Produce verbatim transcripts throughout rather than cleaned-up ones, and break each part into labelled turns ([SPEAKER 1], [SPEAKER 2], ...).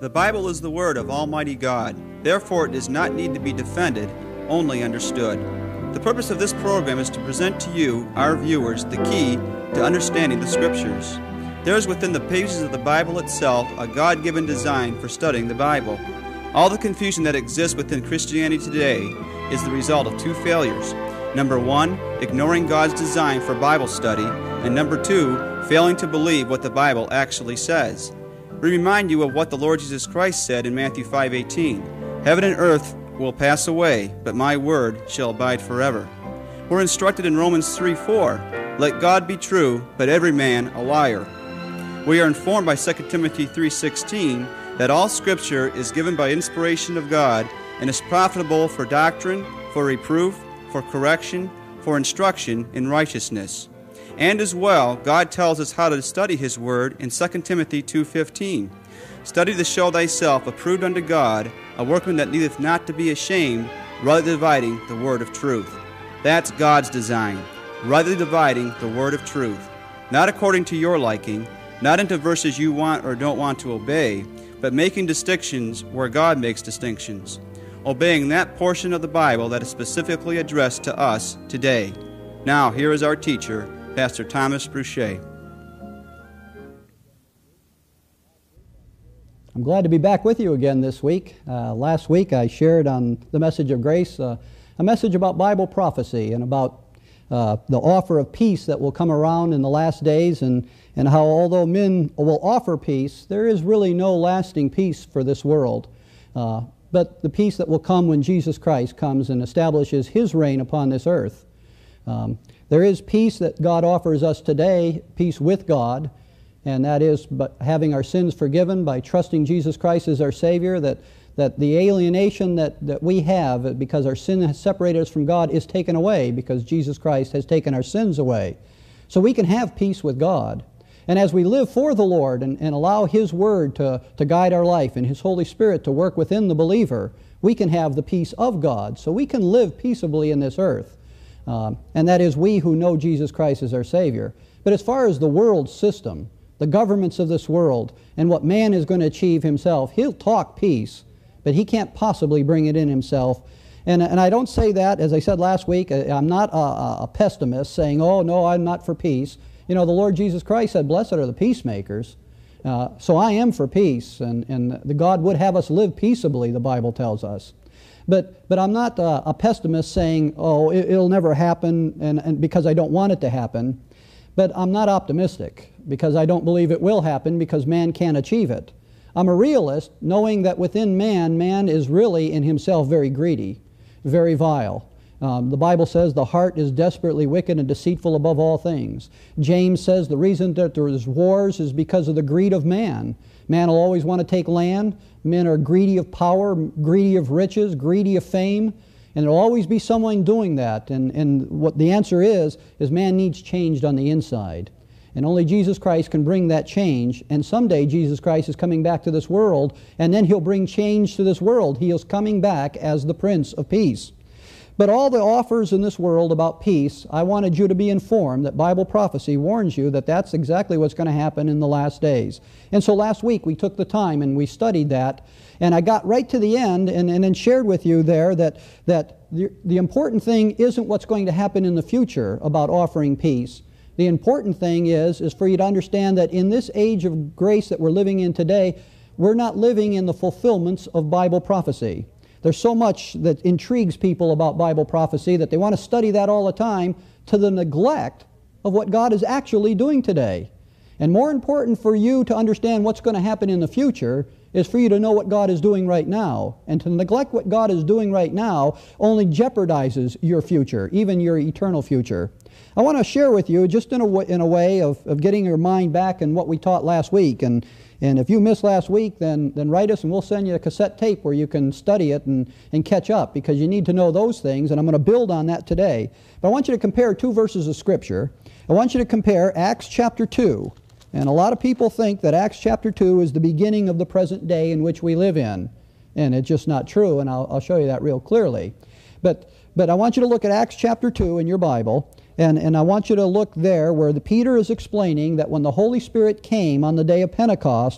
[SPEAKER 1] The Bible is the Word of Almighty God. Therefore, it does not need to be defended, only understood. The purpose of this program is to present to you, our viewers, the key to understanding the Scriptures. There is within the pages of the Bible itself a God-given design for studying the Bible. All the confusion that exists within Christianity today is the result of two failures. Number one, ignoring God's design for Bible study, and number two, failing to believe what the Bible actually says. We remind you of what the Lord Jesus Christ said in Matthew five eighteen. Heaven and earth will pass away, but my word shall abide forever. We're instructed in Romans three four, let God be true, but every man a liar. We are informed by Second Timothy three sixteen that all Scripture is given by inspiration of God and is profitable for doctrine, for reproof, for correction, for instruction in righteousness. And as well, God tells us how to study His Word in Second Timothy two fifteen. Study to show thyself approved unto God, a workman that needeth not to be ashamed, rightly dividing the word of truth. That's God's design, rightly dividing the word of truth. Not according to your liking, not into verses you want or don't want to obey, but making distinctions where God makes distinctions. Obeying that portion of the Bible that is specifically addressed to us today. Now, here is our teacher, Pastor Thomas Bruchet.
[SPEAKER 2] I'm glad to be back with you again this week. Uh, last week I shared on the message of grace uh, a message about Bible prophecy and about uh, the offer of peace that will come around in the last days, and, and how although men will offer peace, there is really no lasting peace for this world. Uh, but the peace that will come when Jesus Christ comes and establishes His reign upon this earth. Um, there is peace that God offers us today, peace with God, and that is but having our sins forgiven by trusting Jesus Christ as our Savior, that, that the alienation that, that we have because our sin has separated us from God is taken away because Jesus Christ has taken our sins away. So we can have peace with God. And as we live for the Lord and, and allow His Word to, to guide our life and His Holy Spirit to work within the believer, we can have the peace of God. So we can live peaceably in this earth. Um, and that is we who know Jesus Christ as our Savior. But as far as the world system, the governments of this world, and what man is going to achieve himself, he'll talk peace, but he can't possibly bring it in himself. And, and I don't say that, as I said last week, I'm not a, a pessimist saying, oh, no, I'm not for peace. You know, the Lord Jesus Christ said, blessed are the peacemakers. Uh, so I am for peace, and, and the God would have us live peaceably, the Bible tells us. But but I'm not uh, a pessimist saying, oh, it, it'll never happen, and, and because I don't want it to happen. But I'm not optimistic, because I don't believe it will happen, because man can't achieve it. I'm a realist, knowing that within man, man is really in himself very greedy, very vile. Um, the Bible says the heart is desperately wicked and deceitful above all things. James says the reason that there's wars is because of the greed of man. Man will always want to take land. Men are greedy of power, greedy of riches, greedy of fame. And there will always be someone doing that. And, and what the answer is, is man needs changed on the inside. And only Jesus Christ can bring that change. And someday Jesus Christ is coming back to this world, and then He'll bring change to this world. He is coming back as the Prince of Peace. But all the offers in this world about peace, I wanted you to be informed that Bible prophecy warns you that that's exactly what's going to happen in the last days. And so last week we took the time and we studied that, and I got right to the end and, and then shared with you there that, that the, the important thing isn't what's going to happen in the future about offering peace. The important thing is, is for you to understand that in this age of grace that we're living in today, we're not living in the fulfillments of Bible prophecy. There's so much that intrigues people about Bible prophecy that they want to study that all the time, to the neglect of what God is actually doing today. And more important for you to understand what's going to happen in the future is for you to know what God is doing right now. And to neglect what God is doing right now only jeopardizes your future, even your eternal future. I want to share with you, just in a, w- in a way of, of getting your mind back in what we taught last week. And And if you missed last week, then, then write us and we'll send you a cassette tape where you can study it and, and catch up, because you need to know those things, and I'm going to build on that today. But I want you to compare two verses of Scripture. I want you to compare Acts chapter two. And a lot of people think that Acts chapter two is the beginning of the present day in which we live in. And it's just not true, and I'll, I'll show you that real clearly. But, but I want you to look at Acts chapter two in your Bible. And, and I want you to look there where the Peter is explaining that when the Holy Spirit came on the day of Pentecost,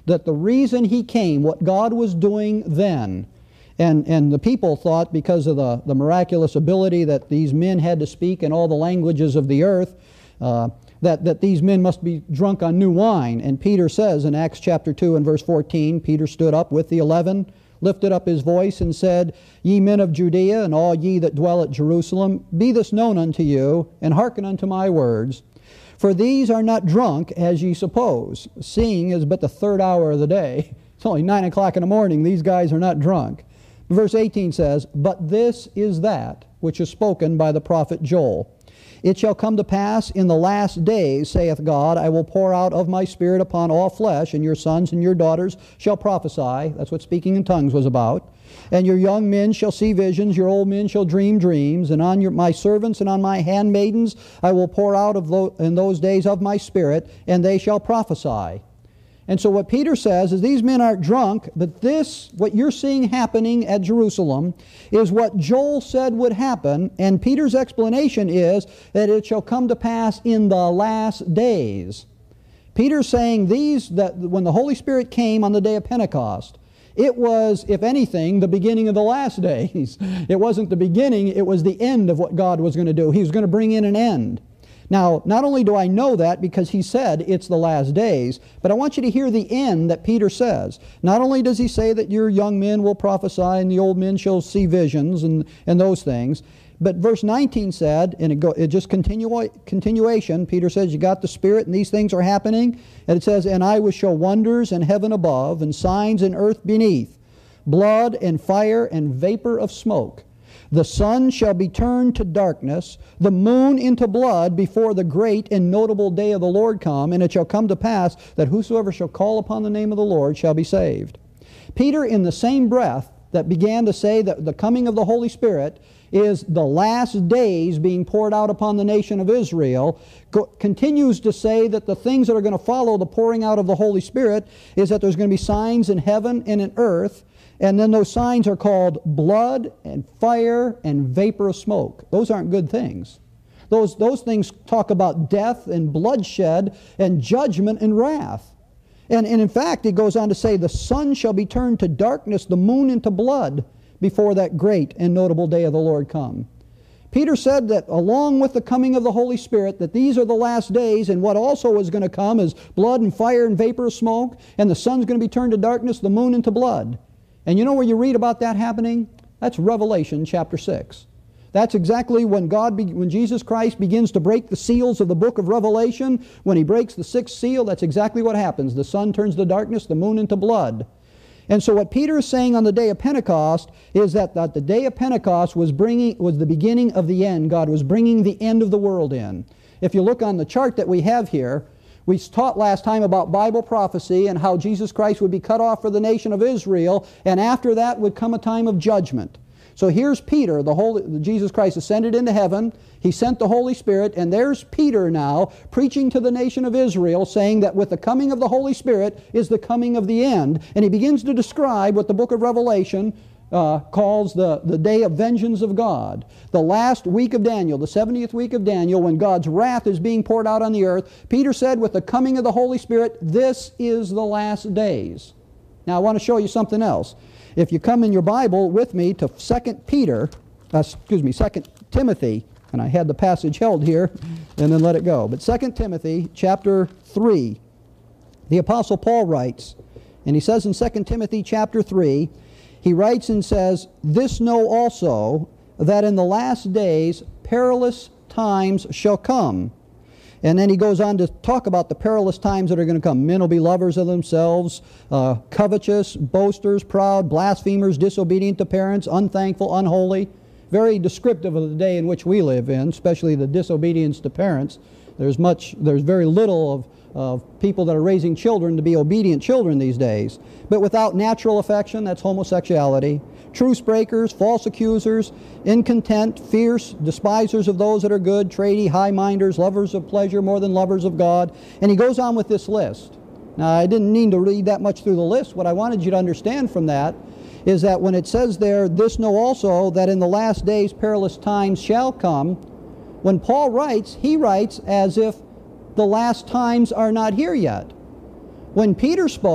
[SPEAKER 2] that the reason he came, what God was doing then, and, and the people thought because of the, the miraculous ability that these men had to speak in all the languages of the earth, uh, that, that these men must be drunk on new wine. And Peter says in Acts chapter two and verse fourteen, Peter stood up with the eleven, lifted up his voice and said, Ye men of Judea, and all ye that dwell at Jerusalem, be this known unto you, and hearken unto my words. For these are not drunk, as ye suppose, seeing is but the third hour of the day. It's only nine o'clock in the morning. These guys are not drunk. Verse eighteen says, But this is that which is spoken by the prophet Joel. It shall come to pass in the last days, saith God, I will pour out of my Spirit upon all flesh, and your sons and your daughters shall prophesy. That's what speaking in tongues was about. And your young men shall see visions, your old men shall dream dreams, and on your, my servants and on my handmaidens I will pour out of lo, in those days of my Spirit, and they shall prophesy. And so what Peter says is these men aren't drunk, but this, what you're seeing happening at Jerusalem, is what Joel said would happen, and Peter's explanation is that it shall come to pass in the last days. Peter's saying these, that when the Holy Spirit came on the day of Pentecost, it was, if anything, the beginning of the last days. It wasn't the beginning, it was the end of what God was going to do. He was going to bring in an end. Now, not only do I know that because he said it's the last days, but I want you to hear the end that Peter says. Not only does he say that your young men will prophesy and the old men shall see visions and, and those things, but verse nineteen said, and it, go, it just continue, continuation, Peter says, you got the Spirit and these things are happening, and it says, And I will show wonders in heaven above and signs in earth beneath, blood and fire and vapor of smoke. The sun shall be turned to darkness, the moon into blood before the great and notable day of the Lord come, and it shall come to pass that whosoever shall call upon the name of the Lord shall be saved. Peter, in the same breath that began to say that the coming of the Holy Spirit is the last days being poured out upon the nation of Israel, co- continues to say that the things that are going to follow the pouring out of the Holy Spirit is that there's going to be signs in heaven and in earth. And then those signs are called blood and fire and vapor of smoke. Those aren't good things. Those, those things talk about death and bloodshed and judgment and wrath. And, and in fact, it goes on to say, the sun shall be turned to darkness, the moon into blood, before that great and notable day of the Lord come. Peter said that along with the coming of the Holy Spirit, that these are the last days, and what also is going to come is blood and fire and vapor of smoke, and the sun's going to be turned to darkness, the moon into blood. And you know where you read about that happening? That's Revelation chapter six. That's exactly when God, be, when Jesus Christ begins to break the seals of the book of Revelation. When he breaks the sixth seal, that's exactly what happens. The sun turns to darkness, the moon into blood. And so what Peter is saying on the day of Pentecost is that, that the day of Pentecost was bringing was the beginning of the end. God was bringing the end of the world in. If you look on the chart that we have here, we taught last time about Bible prophecy and how Jesus Christ would be cut off for the nation of Israel, and after that would come a time of judgment. So here's Peter, the Holy, Jesus Christ ascended into heaven, he sent the Holy Spirit, and there's Peter now preaching to the nation of Israel, saying that with the coming of the Holy Spirit is the coming of the end, and he begins to describe what the book of Revelation Uh, calls the, the day of vengeance of God. The last week of Daniel, the seventieth week of Daniel, when God's wrath is being poured out on the earth, Peter said with the coming of the Holy Spirit, this is the last days. Now I want to show you something else. If you come in your Bible with me to Second Peter, uh, excuse me, Second Timothy, and I had the passage held here and then let it go. But Second Timothy chapter three, the Apostle Paul writes, and he says in Second Timothy chapter three, he writes and says, This know also, that in the last days perilous times shall come. And then he goes on to talk about the perilous times that are going to come. Men will be lovers of themselves, uh, covetous, boasters, proud, blasphemers, disobedient to parents, unthankful, unholy. Very descriptive of the day in which we live in, especially the disobedience to parents. There's much, there's very little of of people that are raising children to be obedient children these days. But without natural affection, that's homosexuality. Truce breakers, false accusers, incontent, fierce, despisers of those that are good, tradie, high-minders, lovers of pleasure more than lovers of God. And he goes on with this list. Now, I didn't mean to read that much through the list. What I wanted you to understand from that is that when it says there, This know also, that in the last days perilous times shall come, when Paul writes, he writes as if the last times are not here yet. When Peter spoke,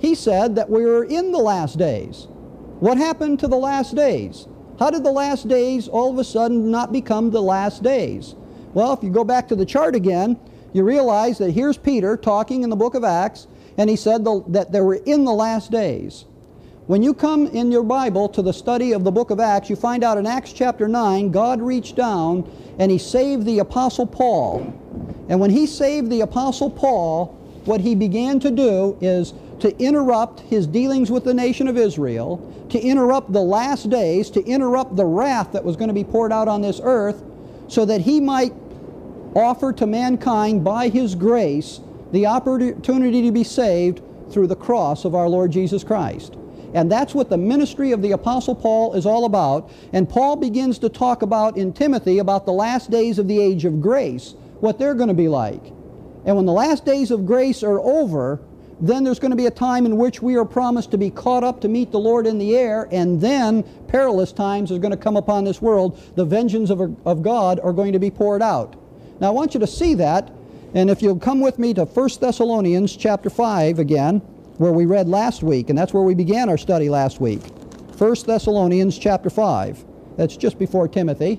[SPEAKER 2] he said that we were in the last days. What happened to the last days? How did the last days all of a sudden not become the last days? Well, if you go back to the chart again, you realize that here's Peter talking in the book of Acts, and he said the, that they were in the last days. When you come in your Bible to the study of the book of Acts, you find out in Acts chapter nine, God reached down and He saved the Apostle Paul. And when He saved the Apostle Paul, what He began to do is to interrupt His dealings with the nation of Israel, to interrupt the last days, to interrupt the wrath that was going to be poured out on this earth, so that He might offer to mankind by His grace the opportunity to be saved through the cross of our Lord Jesus Christ. And that's what the ministry of the Apostle Paul is all about. And Paul begins to talk about in Timothy about the last days of the age of grace, what they're going to be like. And when the last days of grace are over, then there's going to be a time in which we are promised to be caught up to meet the Lord in the air, and then perilous times are going to come upon this world. The vengeance of, of God are going to be poured out. Now I want you to see that, and if you'll come with me to First Thessalonians chapter five again, where we read last week, and that's where we began our study last week. First Thessalonians chapter five. That's just before Timothy.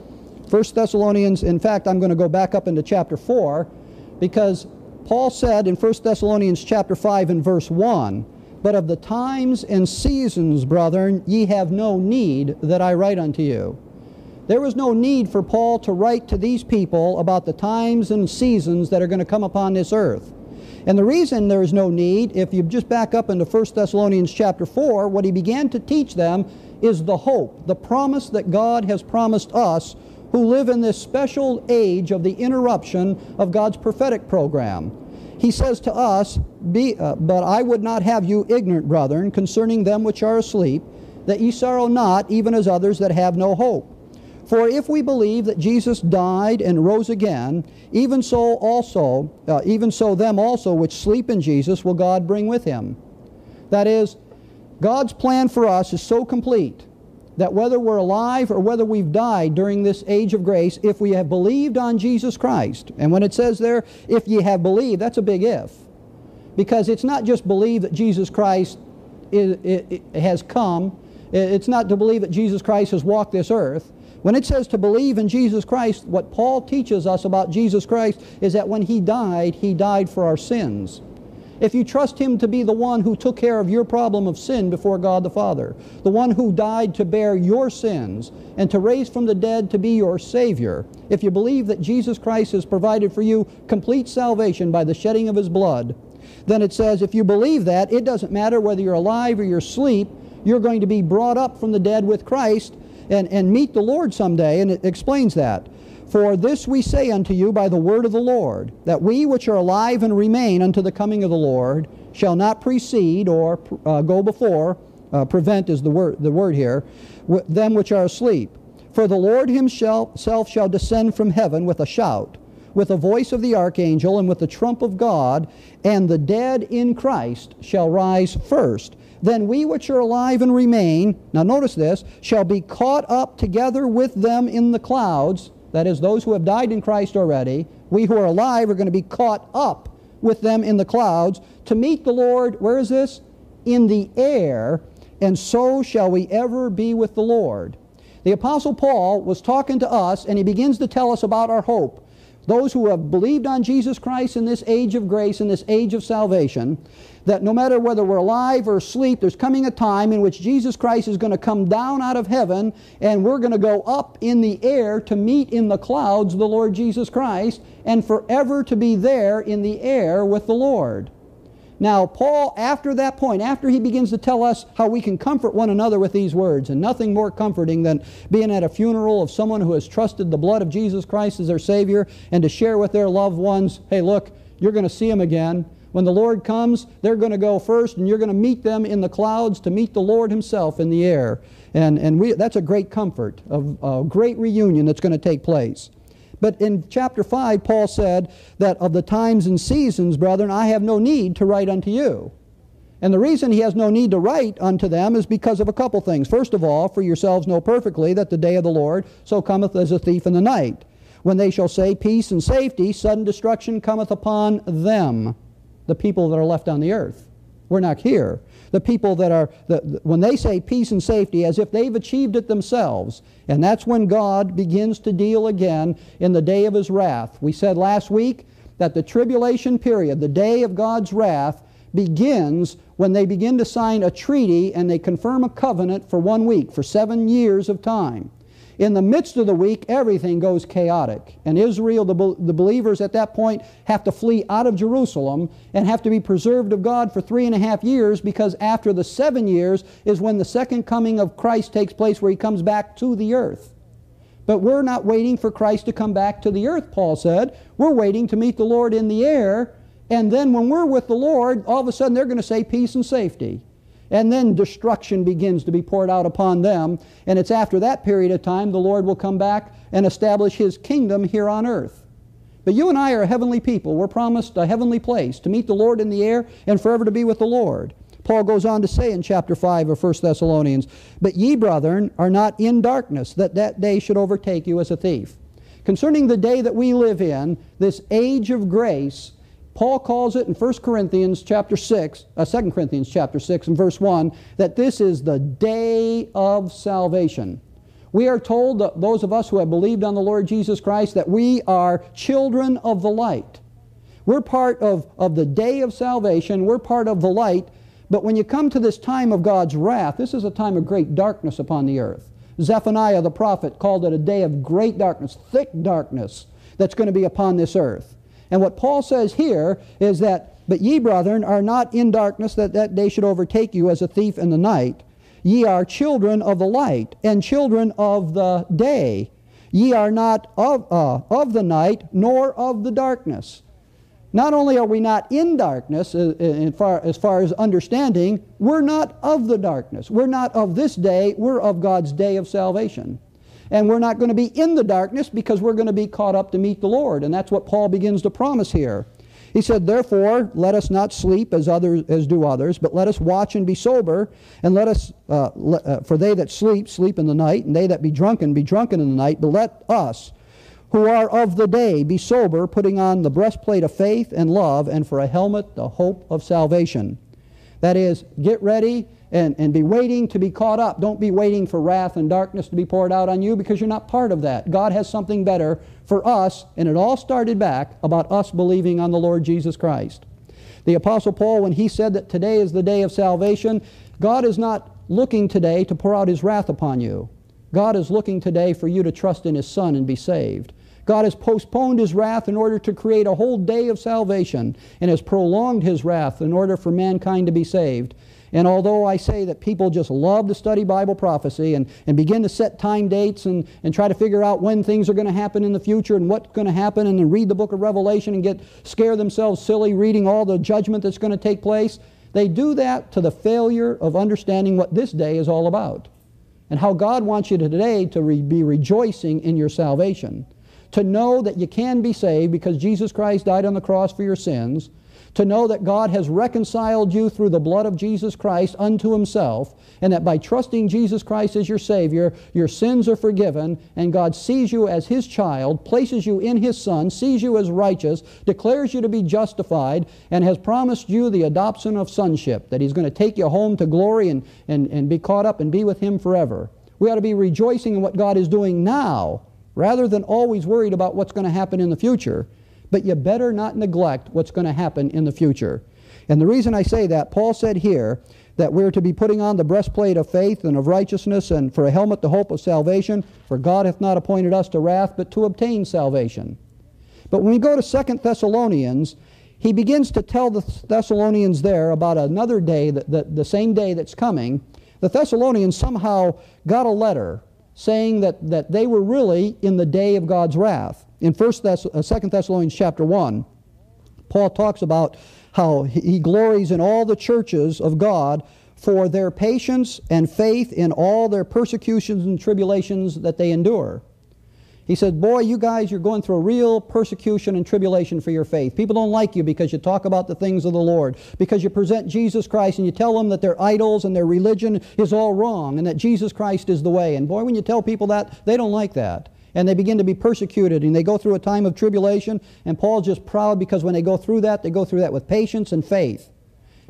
[SPEAKER 2] First Thessalonians, in fact, I'm going to go back up into chapter four, because Paul said in First Thessalonians chapter five and verse one, "But of the times and seasons, brethren, ye have no need that I write unto you." There was no need for Paul to write to these people about the times and seasons that are going to come upon this earth. And the reason there is no need, if you just back up into First Thessalonians chapter four, what he began to teach them is the hope, the promise that God has promised us who live in this special age of the interruption of God's prophetic program. He says to us, Be, uh, "But I would not have you ignorant, brethren, concerning them which are asleep, that ye sorrow not, even as others that have no hope. For if we believe that Jesus died and rose again, even so also, uh, even so them also which sleep in Jesus will God bring with Him." That is, God's plan for us is so complete that whether we're alive or whether we've died during this age of grace, if we have believed on Jesus Christ, and when it says there, if ye have believed, that's a big if. Because it's not just believe that Jesus Christ is, it, it has come. It's not to believe that Jesus Christ has walked this earth. When it says to believe in Jesus Christ, what Paul teaches us about Jesus Christ is that when He died, He died for our sins. If you trust Him to be the one who took care of your problem of sin before God the Father, the one who died to bear your sins and to raise from the dead to be your Savior, if you believe that Jesus Christ has provided for you complete salvation by the shedding of His blood, then it says if you believe that, it doesn't matter whether you're alive or you're asleep, you're going to be brought up from the dead with Christ and, and meet the Lord someday, and it explains that. "For this we say unto you by the word of the Lord, that we which are alive and remain unto the coming of the Lord shall not precede or uh, go before," uh, prevent is the word, the word here, "them which are asleep. For the Lord Himself shall descend from heaven with a shout, with the voice of the archangel, and with the trump of God, and the dead in Christ shall rise first. Then we which are alive and remain," now notice this, "shall be caught up together with them in the clouds," that is, those who have died in Christ already, we who are alive are going to be caught up with them in the clouds to meet the Lord, where is this? In the air, and so shall we ever be with the Lord. The Apostle Paul was talking to us, and he begins to tell us about our hope. Those who have believed on Jesus Christ in this age of grace, in this age of salvation, that no matter whether we're alive or asleep, there's coming a time in which Jesus Christ is going to come down out of heaven, and we're going to go up in the air to meet in the clouds the Lord Jesus Christ, and forever to be there in the air with the Lord. Now, Paul, after that point, after he begins to tell us how we can comfort one another with these words, and nothing more comforting than being at a funeral of someone who has trusted the blood of Jesus Christ as their Savior, and to share with their loved ones, hey, look, you're going to see Him again. When the Lord comes, they're going to go first, and you're going to meet them in the clouds to meet the Lord Himself in the air. And, and we, that's a great comfort, of a great reunion that's going to take place. But in chapter five, Paul said that of the times and seasons, brethren, I have no need to write unto you. And the reason he has no need to write unto them is because of a couple things. First of all, for yourselves know perfectly that the day of the Lord so cometh as a thief in the night, when they shall say peace and safety, sudden destruction cometh upon them, the people that are left on the earth. We're not here. The people that are, the, when they say peace and safety, as if they've achieved it themselves. And that's when God begins to deal again in the day of His wrath. We said last week that the tribulation period, the day of God's wrath, begins when they begin to sign a treaty and they confirm a covenant for one week, for seven years of time. In the midst of the week, everything goes chaotic. And Israel, the, the believers at that point, have to flee out of Jerusalem and have to be preserved of God for three and a half years, because after the seven years is when the second coming of Christ takes place, where He comes back to the earth. But we're not waiting for Christ to come back to the earth, Paul said. We're waiting to meet the Lord in the air. And then when we're with the Lord, all of a sudden they're going to say peace and safety. And then destruction begins to be poured out upon them. And it's after that period of time the Lord will come back and establish His kingdom here on earth. But you and I are a heavenly people. We're promised a heavenly place to meet the Lord in the air and forever to be with the Lord. Paul goes on to say in chapter five of First Thessalonians, "But ye, brethren, are not in darkness, that that day should overtake you as a thief." Concerning the day that we live in, this age of grace, Paul calls it in First Corinthians chapter six, uh, Second Corinthians chapter six and verse one, that this is the day of salvation. We are told, that those of us who have believed on the Lord Jesus Christ, that we are children of the light. We're part of, of the day of salvation. We're part of the light. But when you come to this time of God's wrath, this is a time of great darkness upon the earth. Zephaniah the prophet called it a day of great darkness, thick darkness that's going to be upon this earth. And what Paul says here is that, "But ye, brethren, are not in darkness, that that day should overtake you as a thief in the night. Ye are children of the light, and children of the day. Ye are not of, uh, of the night, nor of the darkness." Not only are we not in darkness, uh, in far, as far as understanding, we're not of the darkness. We're not of this day, we're of God's day of salvation. And we're not going to be in the darkness, because we're going to be caught up to meet the Lord. And that's what Paul begins to promise here. He said, "Therefore, let us not sleep as others as do others, but let us watch and be sober, and let us, uh, le- uh, for they that sleep, sleep in the night, and they that be drunken, be drunken in the night. But let us, who are of the day, be sober, putting on the breastplate of faith and love, and for a helmet the hope of salvation." That is, get ready and, and be waiting to be caught up. Don't be waiting for wrath and darkness to be poured out on you, because you're not part of that. God has something better for us, and it all started back about us believing on the Lord Jesus Christ. The Apostle Paul, when he said that today is the day of salvation, God is not looking today to pour out His wrath upon you. God is looking today for you to trust in His Son and be saved. God has postponed His wrath in order to create a whole day of salvation, and has prolonged His wrath in order for mankind to be saved. And although I say that people just love to study Bible prophecy and, and begin to set time dates and, and try to figure out when things are going to happen in the future and what's going to happen, and then read the book of Revelation and get scare themselves silly reading all the judgment that's going to take place, they do that to the failure of understanding what this day is all about, and how God wants you today to re- be rejoicing in your salvation. To know that you can be saved because Jesus Christ died on the cross for your sins. To know that God has reconciled you through the blood of Jesus Christ unto Himself, and that by trusting Jesus Christ as your Savior, your sins are forgiven, and God sees you as His child, places you in His Son, sees you as righteous, declares you to be justified, and has promised you the adoption of sonship, that He's going to take you home to glory and, and, and be caught up and be with Him forever. We ought to be rejoicing in what God is doing now, rather than always worried about what's going to happen in the future. But you better not neglect what's going to happen in the future. And the reason I say that, Paul said here that we're to be putting on the breastplate of faith and of righteousness, and for a helmet the hope of salvation. For God hath not appointed us to wrath, but to obtain salvation. But when we go to Second Thessalonians, he begins to tell the Thessalonians there about another day, that the, the same day that's coming. The Thessalonians somehow got a letter saying that, that they were really in the day of God's wrath. In First Thess- uh, Second Thessalonians chapter one, Paul talks about how he glories in all the churches of God for their patience and faith in all their persecutions and tribulations that they endure. He said, boy, you guys, you're going through a real persecution and tribulation for your faith. People don't like you because you talk about the things of the Lord, because you present Jesus Christ and you tell them that their idols and their religion is all wrong and that Jesus Christ is the way. And boy, when you tell people that, they don't like that. And they begin to be persecuted, and they go through a time of tribulation, and Paul's just proud because when they go through that, they go through that with patience and faith.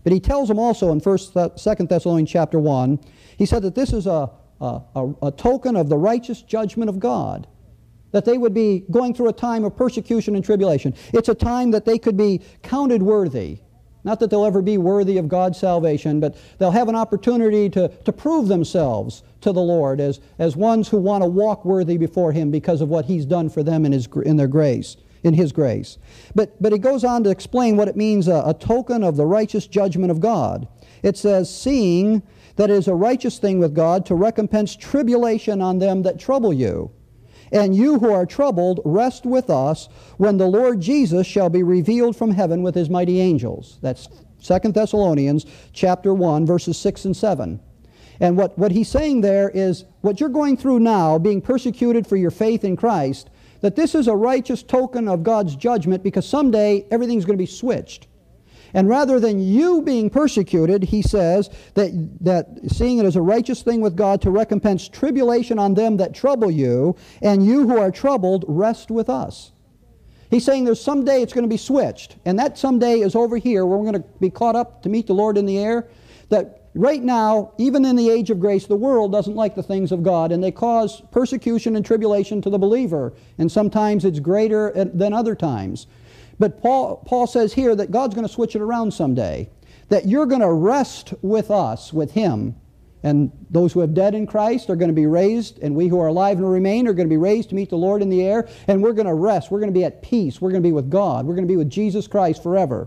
[SPEAKER 2] But he tells them also in First, Second Thessalonians chapter one, he said that this is a, a, a, a token of the righteous judgment of God, that they would be going through a time of persecution and tribulation. It's a time that they could be counted worthy. Not that they'll ever be worthy of God's salvation, but they'll have an opportunity to, to prove themselves to the Lord as, as ones who want to walk worthy before Him because of what He's done for them in, his, in their grace, in His grace. But, but it goes on to explain what it means, a, a token of the righteous judgment of God. It says, seeing that it is a righteous thing with God to recompense tribulation on them that trouble you. And you who are troubled, rest with us when the Lord Jesus shall be revealed from heaven with His mighty angels. That's Second Thessalonians chapter one, verses six and seven. And what, what he's saying there is, what you're going through now, being persecuted for your faith in Christ, that this is a righteous token of God's judgment, because someday everything's going to be switched. And rather than you being persecuted, he says that, that seeing it as a righteous thing with God to recompense tribulation on them that trouble you, and you who are troubled, rest with us. He's saying there's someday it's going to be switched. And that someday is over here, where we're going to be caught up to meet the Lord in the air. That right now, even in the age of grace, the world doesn't like the things of God, and they cause persecution and tribulation to the believer. And sometimes it's greater than other times. But Paul, Paul says here that God's going to switch it around someday. That you're going to rest with us, with Him. And those who have died in Christ are going to be raised, and we who are alive and remain are going to be raised to meet the Lord in the air. And we're going to rest. We're going to be at peace. We're going to be with God. We're going to be with Jesus Christ forever.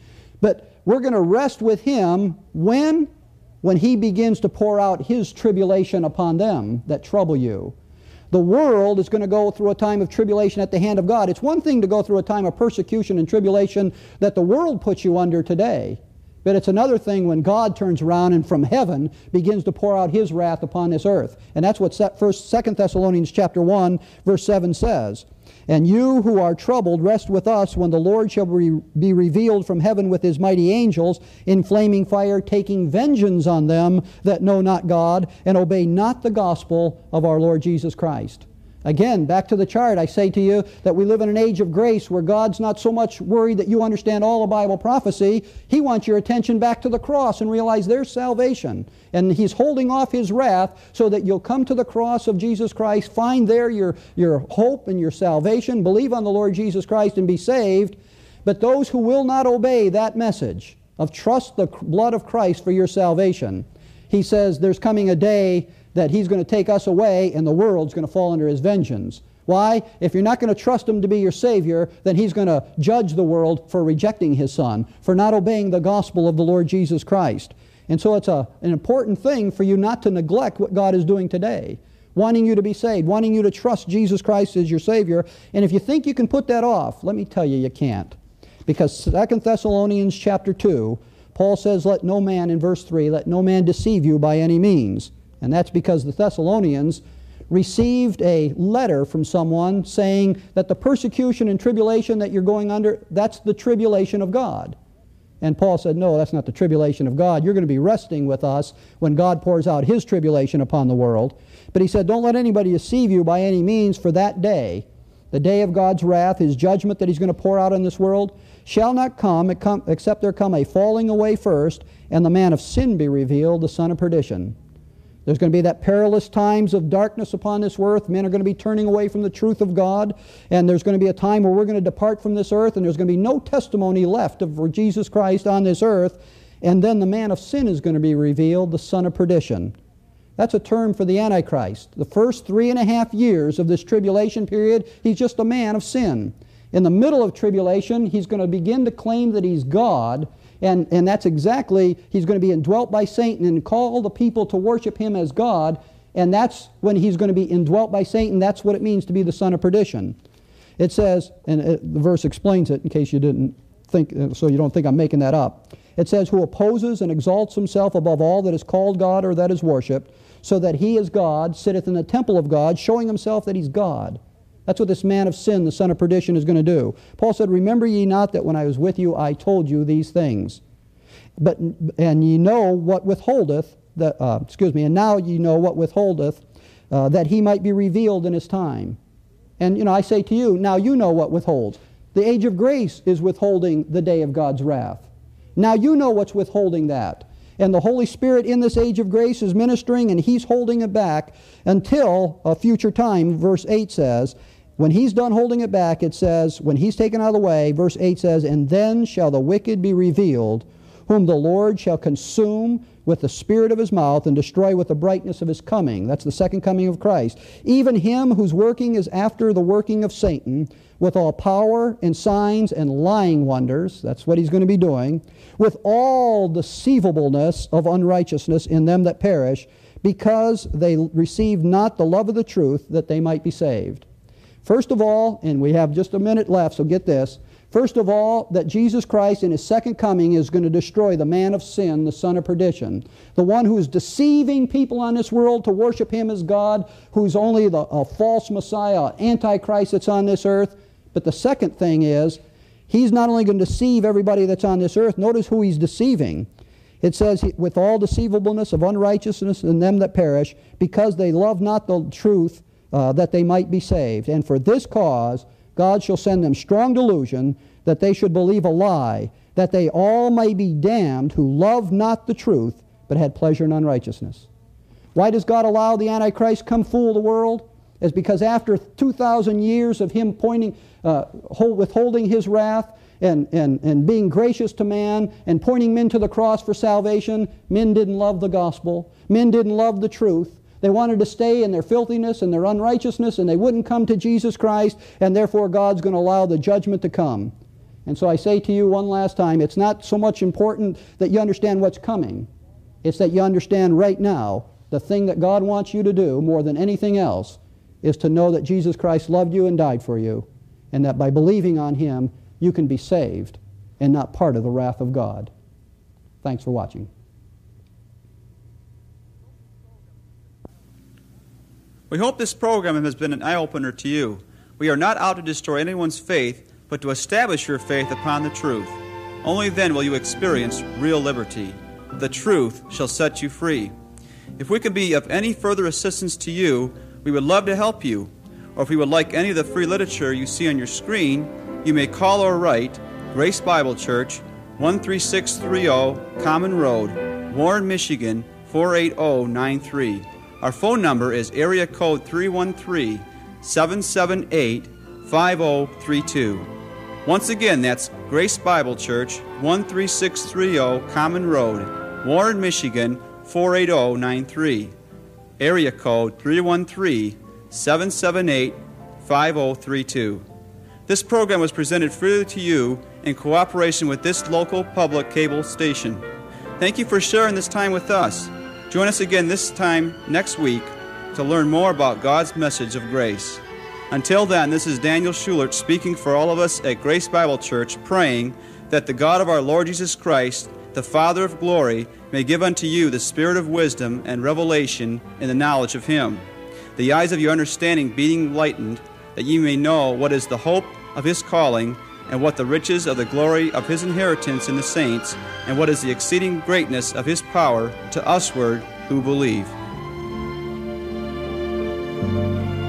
[SPEAKER 2] But we're going to rest with Him when? When He begins to pour out His tribulation upon them that trouble you. The world is going to go through a time of tribulation at the hand of God. It's one thing to go through a time of persecution and tribulation that the world puts you under today. But it's another thing when God turns around and from heaven begins to pour out His wrath upon this earth. And that's what First, Second Thessalonians chapter one, verse seven says. And you who are troubled, rest with us when the Lord shall be revealed from heaven with His mighty angels in flaming fire, taking vengeance on them that know not God and obey not the gospel of our Lord Jesus Christ. Again, back to the chart, I say to you that we live in an age of grace where God's not so much worried that you understand all of Bible prophecy. He wants your attention back to the cross and realize there's salvation. And He's holding off His wrath so that you'll come to the cross of Jesus Christ, find there your, your hope and your salvation, believe on the Lord Jesus Christ and be saved. But those who will not obey that message of trust the blood of Christ for your salvation, He says there's coming a day that He's going to take us away and the world's going to fall under His vengeance. Why? If you're not going to trust Him to be your Savior, then He's going to judge the world for rejecting His Son, for not obeying the gospel of the Lord Jesus Christ. And so it's a, an important thing for you not to neglect what God is doing today, wanting you to be saved, wanting you to trust Jesus Christ as your Savior. And if you think you can put that off, let me tell you, you can't. Because Second Thessalonians chapter two, Paul says, let no man, in verse three, let no man deceive you by any means. And that's because the Thessalonians received a letter from someone saying that the persecution and tribulation that you're going under, that's the tribulation of God. And Paul said, no, that's not the tribulation of God. You're going to be resting with us when God pours out His tribulation upon the world. But he said, don't let anybody deceive you by any means, for that day, the day of God's wrath, His judgment that He's going to pour out on this world, shall not come except there come a falling away first, and the man of sin be revealed, the son of perdition. There's going to be that perilous times of darkness upon this earth. Men are going to be turning away from the truth of God. And there's going to be a time where we're going to depart from this earth, and there's going to be no testimony left of Jesus Christ on this earth. And then the man of sin is going to be revealed, the son of perdition. That's a term for the Antichrist. The first three and a half years of this tribulation period, he's just a man of sin. In the middle of tribulation, he's going to begin to claim that he's God. And, and that's exactly, he's going to be indwelt by Satan and call the people to worship him as God. And that's when he's going to be indwelt by Satan. That's what it means to be the son of perdition. It says, and it, the verse explains it in case you didn't think, so you don't think I'm making that up. It says, who opposes and exalts himself above all that is called God or that is worshipped, so that he is God, sitteth in the temple of God, showing himself that he's God. That's what this man of sin, the son of perdition, is going to do. Paul said, remember ye not that when I was with you, I told you these things. But and ye know what withholdeth, that, uh, excuse me, and now ye know what withholdeth, uh, that he might be revealed in his time. And, you know, I say to you, now you know what withholds. The age of grace is withholding the day of God's wrath. Now you know what's withholding that. And the Holy Spirit in this age of grace is ministering, and He's holding it back until a future time. Verse eight says, when He's done holding it back, it says, when He's taken out of the way, verse eight says, and then shall the wicked be revealed, whom the Lord shall consume with the spirit of His mouth and destroy with the brightness of His coming. That's the second coming of Christ. Even him whose working is after the working of Satan, with all power and signs and lying wonders, that's what he's going to be doing, with all deceivableness of unrighteousness in them that perish, because they receive not the love of the truth, that they might be saved. First of all, and we have just a minute left, so get this. First of all, that Jesus Christ in His second coming is going to destroy the man of sin, the son of perdition, the one who is deceiving people on this world to worship Him as God, who's only the, a false Messiah, Antichrist that's on this earth. But the second thing is, He's not only going to deceive everybody that's on this earth, notice who He's deceiving. It says, with all deceivableness of unrighteousness in them that perish, because they love not the truth, uh, that they might be saved. And for this cause God shall send them strong delusion, that they should believe a lie, that they all may be damned who love not the truth, but had pleasure in unrighteousness. Why does God allow the Antichrist come fool the world? It's because after two thousand years of Him pointing, uh, hold, withholding His wrath and, and, and being gracious to man and pointing men to the cross for salvation, men didn't love the gospel. Men didn't love the truth. They wanted to stay in their filthiness and their unrighteousness, and they wouldn't come to Jesus Christ, and therefore God's going to allow the judgment to come. And so I say to you one last time, it's not so much important that you understand what's coming. It's that you understand right now the thing that God wants you to do more than anything else is to know that Jesus Christ loved you and died for you, and that by believing on Him, you can be saved and not part of the wrath of God. Thanks for watching.
[SPEAKER 1] We hope this program has been an eye-opener to you. We are not out to destroy anyone's faith, but to establish your faith upon the truth. Only then will you experience real liberty. The truth shall set you free. If we can be of any further assistance to you, we would love to help you. Or if you would like any of the free literature you see on your screen, you may call or write Grace Bible Church, one three six three zero Common Road, Warren, Michigan, four eight zero nine three. Our phone number is area code three one three, seven seven eight, five zero three two. Once again, that's Grace Bible Church, one three six three zero Common Road, Warren, Michigan, four eight zero nine three. Area code three one three, seven seven eight, five zero three two. This program was presented freely to you in cooperation with this local public cable station. Thank you for sharing this time with us. Join us again this time next week to learn more about God's message of grace. Until then, this is Daniel Schulert speaking for all of us at Grace Bible Church, praying that the God of our Lord Jesus Christ, the Father of glory, may give unto you the spirit of wisdom and revelation in the knowledge of Him, the eyes of your understanding being enlightened, that ye may know what is the hope of His calling, and what the riches of the glory of His inheritance in the saints, and what is the exceeding greatness of His power to usward who believe.